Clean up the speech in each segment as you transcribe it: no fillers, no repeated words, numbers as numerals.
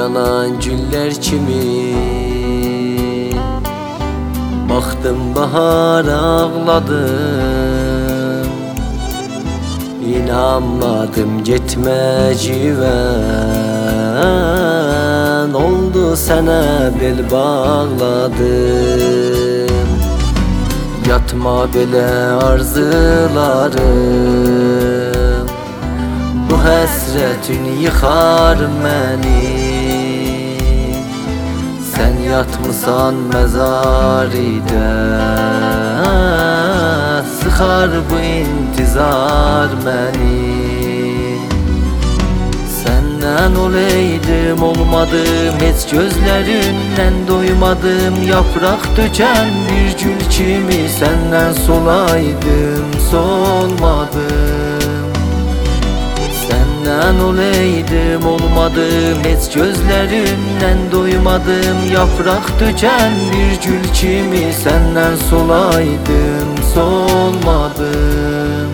yanan güller kimi. Baktım bahar ağladım, İnanmadım gitme civen. Oldu sana bel bağladım. Yatma bile arzularım, bu həsrətin yıxar məni. Sen yatmısan məzaridə, sıxar bu intizar məni. Səndən oleydim olmadım, heç gözlərindən doymadım. Yapraq dökən bir gül kimi səndən solaydım, solmadım. Səndən oleydim olmadım, heç gözlərindən doymadım. Yapraq dökən bir gül kimi səndən solaydım, solmadım.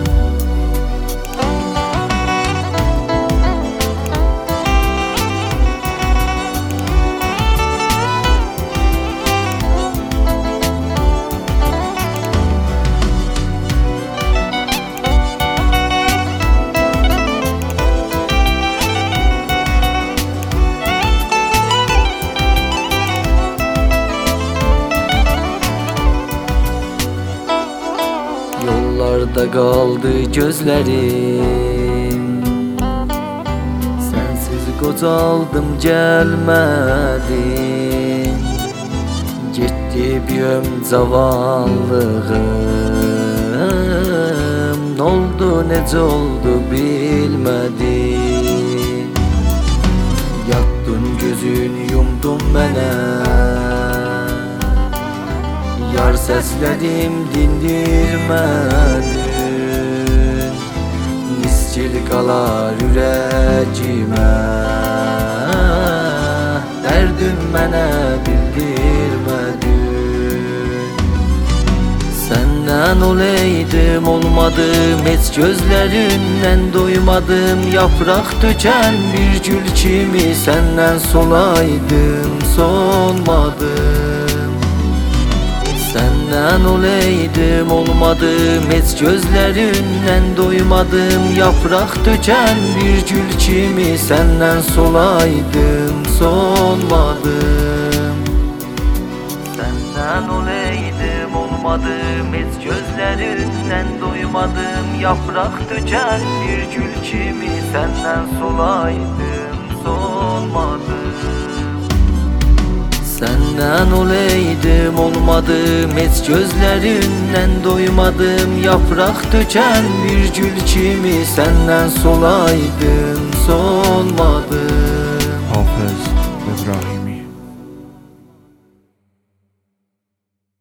Yollarda kaldı gözlerim, sensiz qocaldım gelmedin. Gitti bir ömür zavallığım, n'oldu necə oldu bilmedim. Yattın gözünü yumdun mənə, yar səslədim dindirmədin. Nisçil qalar ürəcimə, dərdim mənə bildirmədin. Səndən oleydim olmadım, heç gözlərindən doymadım. Yapraq dökən bir gül kimi səndən solaydım, solmadım. Səndən oleydim olmadım, heç gözlərindən doymadım. Yapraq dökən bir gül kimi səndən solaydım, solmadım. Səndən oleydim olmadım, heç gözlərindən doymadım. Yapraq dökən bir gül kimi səndən solaydım, solmadım. Səndən oleydim olmadım, heç gözlərindən doymadım. Yapraq dökən bir gül kimi səndən solaydım, solmadım. Hafız İbrahim